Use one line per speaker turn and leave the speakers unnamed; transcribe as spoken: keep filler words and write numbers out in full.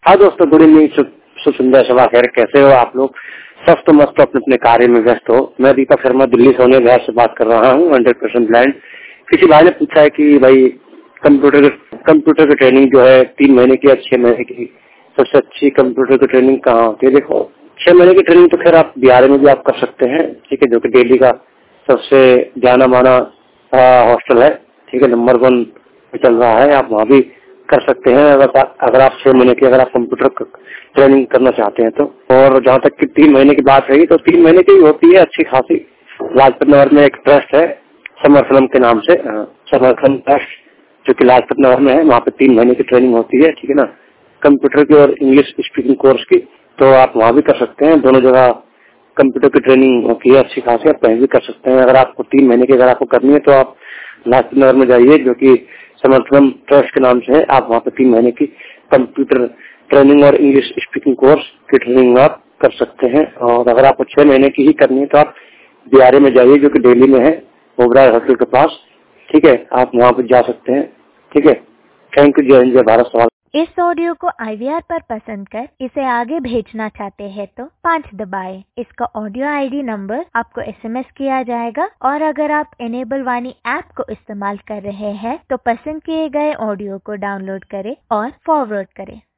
हाँ दोस्तों, good evening, शुभ सुंदर सभा खैर। कैसे हो आप लोग? सब तो मस्त अपने अपने कार्य में व्यस्त हो। मैं दीपक शर्मा दिल्ली सोने बिहार से बात कर रहा हूँ, हंड्रेड परसेंट ब्लाइंड। किसी भाई ने पूछा है कि भाई कंप्यूटर कंप्यूटर की ट्रेनिंग जो है तीन महीने की या छह महीने की सबसे अच्छी कंप्यूटर की ट्रेनिंग कहाँ होती है? देखो, छह महीने की ट्रेनिंग तो खैर आप बिहार में भी आप कर सकते हैं, ठीक है, जो कि दिल्ली का सबसे जाना माना हॉस्टल है, ठीक है, नंबर वन पे चल रहा है। आप वहाँ भी कर सकते हैं अगर अगर आप छह महीने की अगर आप कंप्यूटर ट्रेनिंग करना चाहते हैं तो। और जहाँ तक कि तीन महीने की बात रही तो तीन महीने की होती है अच्छी खासी। लाजपत नगर में एक ट्रस्ट है समर्थनम के नाम से, समर्थन ट्रस्ट, जो कि लाजपत नगर में है। वहाँ पे तीन महीने की ट्रेनिंग होती है, ठीक है ना, कंप्यूटर की और इंग्लिश स्पीकिंग कोर्स की। तो आप वहाँ भी कर सकते हैं, दोनों जगह कंप्यूटर की ट्रेनिंग होती है अच्छी खासी। आप कहीं भी कर सकते हैं। अगर आपको तीन महीने की अगर आपको करनी है तो आप लाजपत नगर में जाइए, जो कि समर्थनम ट्रस्ट के नाम से है। आप वहाँ पे तीन महीने की कंप्यूटर ट्रेनिंग और इंग्लिश स्पीकिंग कोर्स की ट्रेनिंग आप कर सकते हैं। और अगर आपको छह महीने की ही करनी है तो आप बिहार में जाइए, जो कि दिल्ली में है, ओबराय होटल के पास, ठीक है, आप वहाँ पे जा सकते हैं, ठीक है। Thank you. जय हिंद, जय भारत। सवाल
इस ऑडियो को आई वी आर पर पसंद कर इसे आगे भेजना चाहते हैं तो पाँच दबाएं। इसका ऑडियो आई डी नंबर आपको एस एम एस किया जाएगा। और अगर आप एनेबल वाणी ऐप को इस्तेमाल कर रहे हैं तो पसंद किए गए ऑडियो को डाउनलोड करें और फॉरवर्ड करें।